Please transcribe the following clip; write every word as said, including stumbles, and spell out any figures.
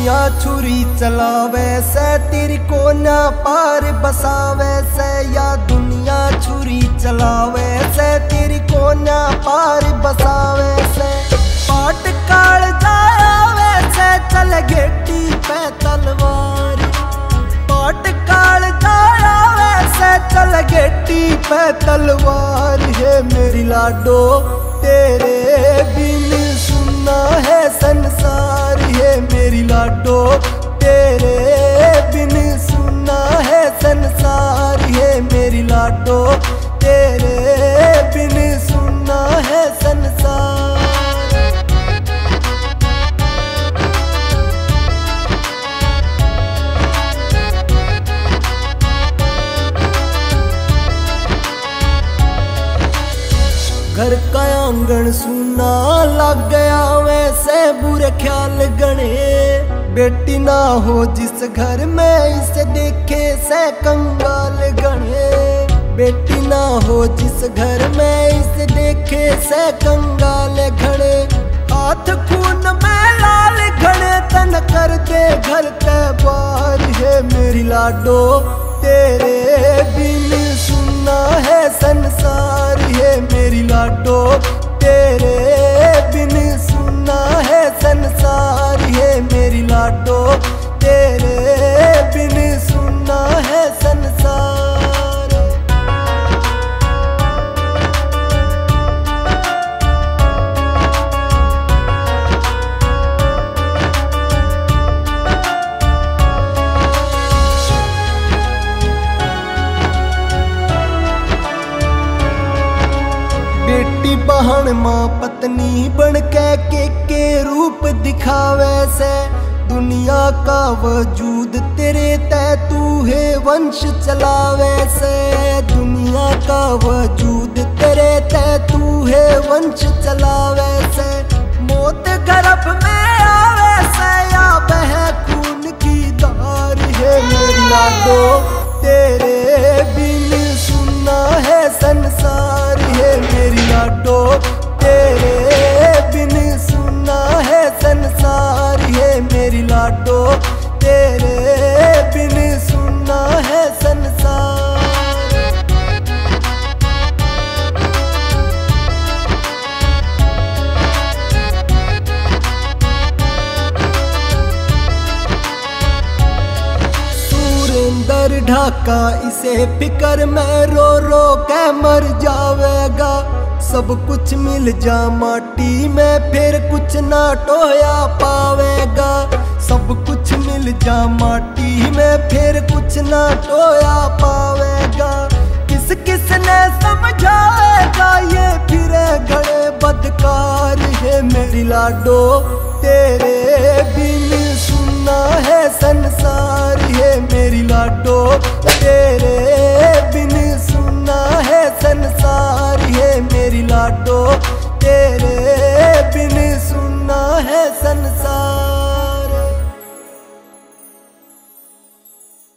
दुनिया छुरी चलावे से तेरी कोना पार बसावे से, या दुनिया छुरी चलावे से तेरी कोना पार बसावे से। पाट काल जावे से चल गेटी पे तलवार, पाट काल जावे से चल गेटी पे तलवार है। मेरी लाडो तेरे बिन सुनना है संसार है, मेरी लाडो तेरे बिन सुनना है संसार है, मेरी लाडो तेरे बिन सुनना है संसार। घर का आंगन सुना लग गया वैसे बुरे ख्याल गणे, बेटी ना हो जिस घर में इसे देखे से कंगाल गणे, बेटी ना हो जिस घर में इसे देखे से कंगाल घड़े। हाथ खून में लाल घड़े तन कर दे घर के बाहर है, मेरी लाडो तेरे बिन सुनना है संसार है, मेरी लाडो तेरे बिन सुनना है संसार है, मेरी लाडो तेरे बिन सुनना है संसार। बेटी बहन माँ पत्नी बन के के के रूप दिखावे से, दुनिया का वजूद तेरे तय तू है वंश चलावे से, दुनिया का वजूद तेरे तय तू है वंश चलावे से। मौत गर्भ में आवे से या बह खून की धार है, मेरी लाडो तेरे बिन सुनना है संसार है, मेरी लाडो तेरे बिन सुनना है संसार है, मेरी लाडो तेरे बिन सुनना है संसार। सुरेंदर ढाका इसे फिकर में रो रो के मर जावेगा, सब कुछ मिल जा माटी में फिर कुछ ना टोया पावेगा, सब कुछ मिल जा माटी में फिर कुछ ना टोया पावेगा। किस किस ने समझाएगा ये फिर घड़े बदकार है, मेरी लाडो तेरे बिन सुनना है संसार है, मेरी लाडो तेरे